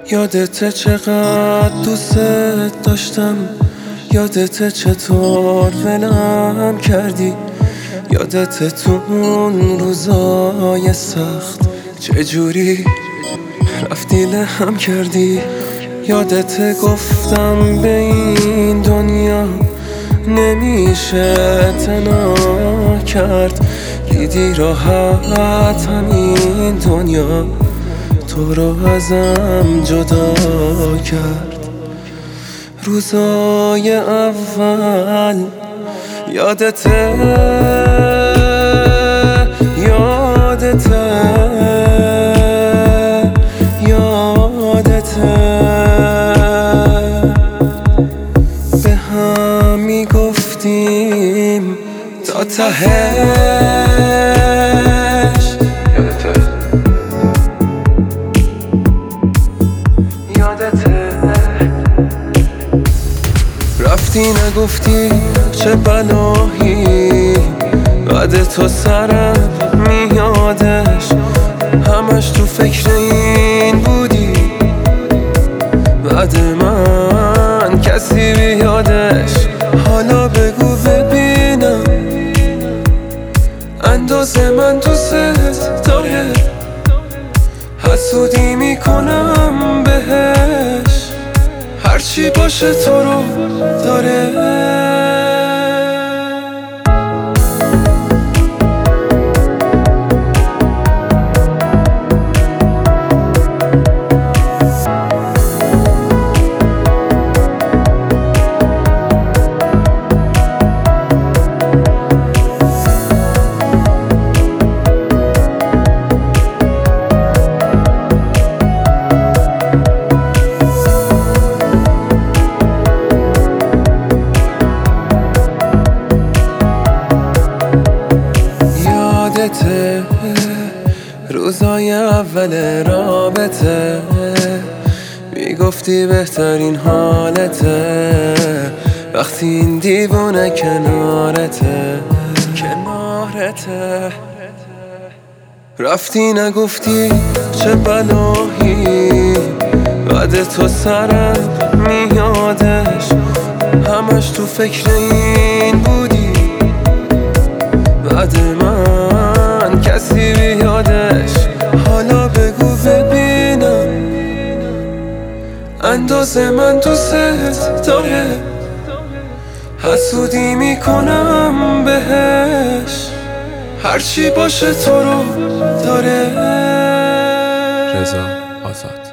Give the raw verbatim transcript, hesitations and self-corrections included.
یادته چقدر دوست داشتم، یادته چطور ولم کردی، یادته تو اون روزای سخت چجوری رفتی لهم کردی. یادته گفتم به این دنیا نمیشه تنها کرد، دیدی راحت همین دنیا تو رو ازم جدا کرد. روزای اول یادته یادته یادته به هم میگفتیم تا تهش. یادته یادته رفتی نگفتی چه بلایی بعد تو سرم میادش، همش تو فکر این بودی بعد من کسی بیادش. حالا بگو ببینم اندازه من دوست داره، حسودی میکنم بهش، هرچی باشه تو رو داره. یادته روزای اول رابطه میگفتی بهترین حالته وقتی این دیوونه کنارته کنارته. رفتی نگفتی چه بلایی بعد تو سرم میادش، همش تو فکر این بودی بعد من کسی بیادش. حالا بگو ببینم اندازه من دوست داره، حسودی میکنم بهش، هرچی باشه تو رو داره. رضا آزاد.